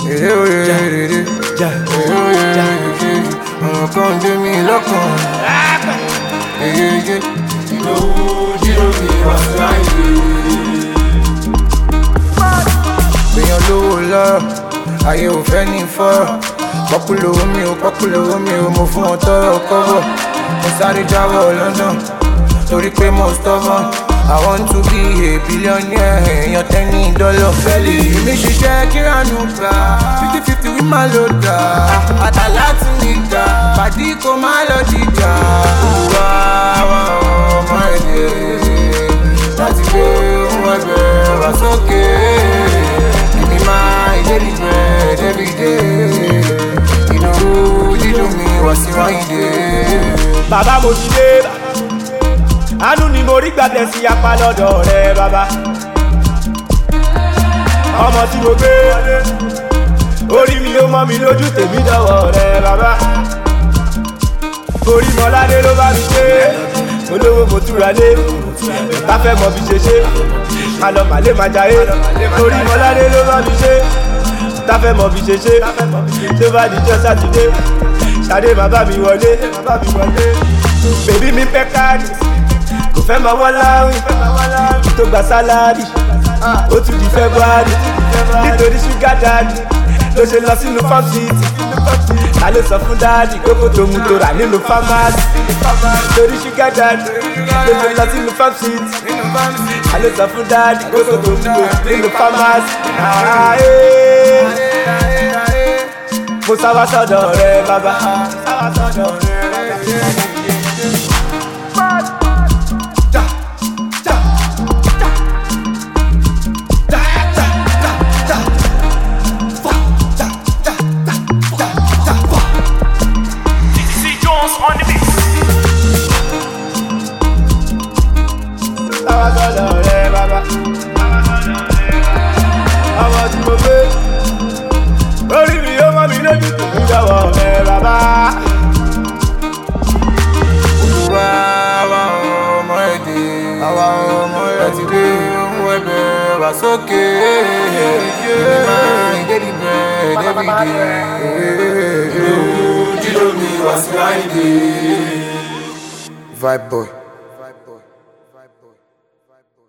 Àwọn kan gbé mi lọ́kàn. Jíro mi wá sí àyè. Èèyàn lówó lọ́rọ̀, ayé ò fẹ́ ní fọ́rọ̀. Pọ́pùlówó mi ò mo fún wọn tọrọ kọ́bọ̀. Mo sáré jáwọ́ London, torí pé mo stubborn. I want to be a billionaire, èèyàn $10. Fẹ́lì mi ṣiṣẹ́ kíránù gbà, 50-50 wí máa lò dà. Àtàlá ti ní ìjà, pàdí kò má lọ jíjà. Wá wá ọmọ èdè, láti gbé ohun ẹgbẹ́ wá sókè. Èmi máa ìdérí bread every day. Inú dídùn mi wá sí wáyé. Bàbá mo ti dé, àánú ni mo rí gbàtẹ̀ sí apá lọ́dọ̀ rẹ̀ bàbá. Ọmọ tí mo gbé orí mi ló mọ́ mi lójú tèmi dọ̀wọ́ rẹ̀ bàbá. Orí mọ́ládé ló bá mi ṣe, olówó mo túra lé, bá fẹ́ mọ bí ṣe ṣe, àlọ́ màlé máa jayé. Orí mọ́ládé ló bá mi ṣe, tá fẹ́ mọ bí ṣe ṣe, tó bá dijọ́ sátidé, ṣadé bàbá mi wọlé. Bèbí mi fẹ́ káàdì, kò fẹ́ máa wọ́n láwìn, tó gba sálárì, ó tún di February. Nítorí ṣúgà dáàdì ló ṣe lọ sínú farm city. Ta ló sọ fún dáàdì kókó tó mú tó rà nínú pharmacy? Nítorí ṣúgà dáàdì ló ṣe lọ sínú farm city. Ta ló sọ fún dáàdì kókó tó mú tó rà nínú pharmacy? Mo sáwá sọ́dọ̀ rẹ bàbá. On the mix. Àwọn tí mo gbé orí mi yóò mọ́ mi lójú tó ń jọ̀wọ́ rẹ̀ bàbá. Wá wá ọmọ èdè, àwa ọmọ láti gbé ohun ẹgbẹ́ wá sókè. Èmi máa ìdérí bread every day. Jíro mi wá sí àyè. Vibe boy.